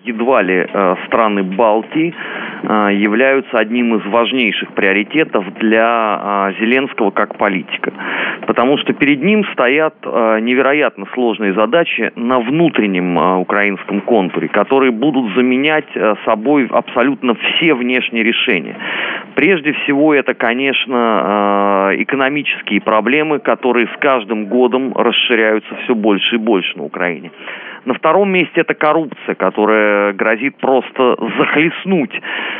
едва ли страны Балтии являются одним из важнейших приоритетов для Зеленского как политика. Потому что перед ним стоят невероятно сложные задачи на внутреннем украинском контуре, которые будут заменять собой абсолютно все внешние решения. Прежде всего, это, конечно, экономические проблемы, которые с каждым годом расширяются все больше и больше на Украине. На втором месте это коррупция, которая грозит просто захлестнуть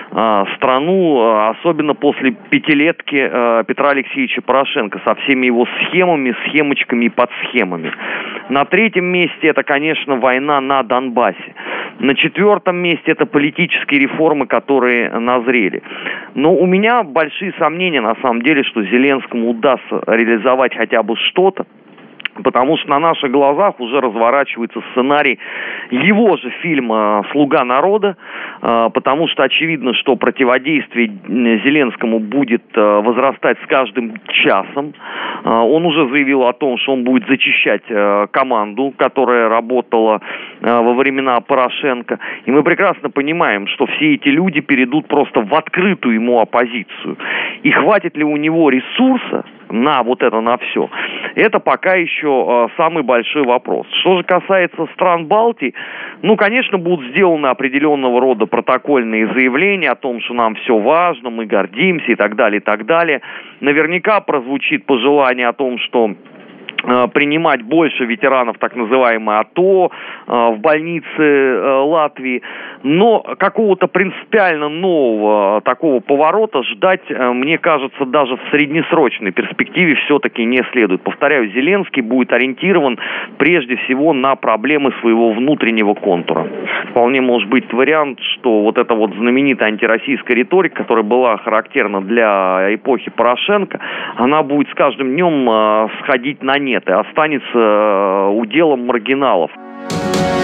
страну, особенно после пятилетки Петра Алексеевича Порошенко со всеми его схемами, схемочками и подсхемами. На третьем месте это, конечно, война на Донбассе. На четвертом месте это политические реформы, которые назрели. Но у меня большие сомнения, на самом деле, что Зеленскому удастся реализовать хотя бы что-то. Потому что на наших глазах уже разворачивается сценарий его же фильма «Слуга народа», потому что очевидно, что противодействие Зеленскому будет возрастать с каждым часом. Он уже заявил о том, что он будет зачищать команду, которая работала во времена Порошенко. И мы прекрасно понимаем, что все эти люди перейдут просто в открытую ему оппозицию. И хватит ли у него ресурса на вот это, на все, это пока еще самый большой вопрос. Что же касается стран Балтии, конечно, будут сделаны определенного рода протокольные заявления о том, что нам все важно, мы гордимся и так далее, и так далее. Наверняка прозвучит пожелание о том, что принимать больше ветеранов так называемой АТО в больнице Латвии. Но какого-то принципиально нового такого поворота ждать, мне кажется, даже в среднесрочной перспективе все-таки не следует. Повторяю, Зеленский будет ориентирован прежде всего на проблемы своего внутреннего контура. Вполне может быть вариант, что вот эта вот знаменитая антироссийская риторика, которая была характерна для эпохи Порошенко, она будет с каждым днем сходить на нет и останется уделом маргиналов.